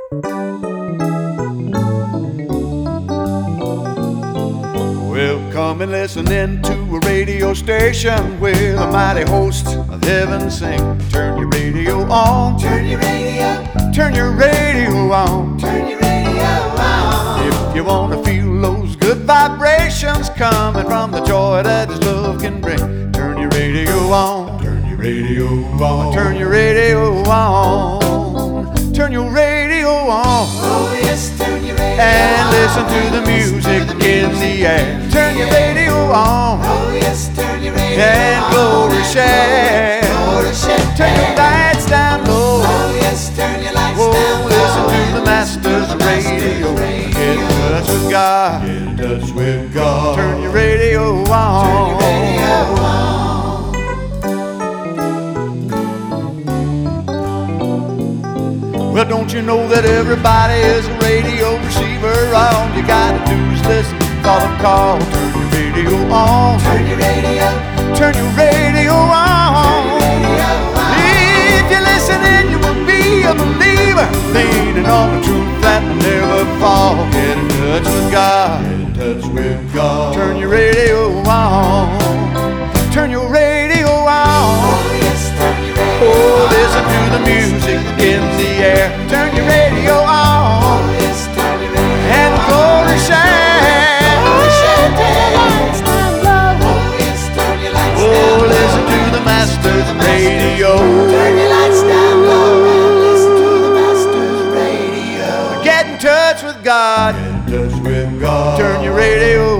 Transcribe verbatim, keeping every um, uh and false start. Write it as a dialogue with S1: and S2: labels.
S1: Well, come and listen in to a radio station with a mighty host of heaven sing. Turn your radio on.
S2: Turn your radio.
S1: Turn your radio on.
S2: Turn your radio on.
S1: If you want to feel those good vibrations coming from the joy that His love can bring, turn your radio on.
S2: Turn your radio on.
S1: Turn your radio on. Turn your radio on.
S2: Oh yes, turn your radio
S1: And
S2: on.
S1: listen to the music in the air. Turn your radio on.
S2: Oh yes, turn your radio
S1: And
S2: on.
S1: glory share.
S2: Glory share.
S1: Turn your lights down low.
S2: Oh yes, turn your lights
S1: Whoa,
S2: down low.
S1: listen to the Master's
S2: The Master's
S1: radio.
S2: radio.
S1: Get in touch with God.
S2: Get in touch with God.
S1: Turn your radio on.
S2: Turn your radio on.
S1: Well, don't you know that everybody is a radio receiver? All you gotta do is listen, call them call. Turn your radio on.
S2: Turn your radio.
S1: Turn your radio on.
S2: Radio on.
S1: If you listen in, you will be a believer, leaning on the truth that will never fall. Get in touch with God.
S2: Get in touch with God.
S1: Turn your radio on. Turn your radio on.
S2: Oh yes, turn your radio
S1: Oh,
S2: on.
S1: listen to the music in the air. Turn your radio on.
S2: Oh yes, turn your radio
S1: And
S2: on.
S1: glory share.
S2: Glory share. Turn your lights down low. Oh yes, turn your lights down
S1: Oh,
S2: low.
S1: listen to the Master's radio.
S2: Turn your lights down low and listen to the Master's radio.
S1: Get in touch with God.
S2: Get in touch with God.
S1: Turn your radio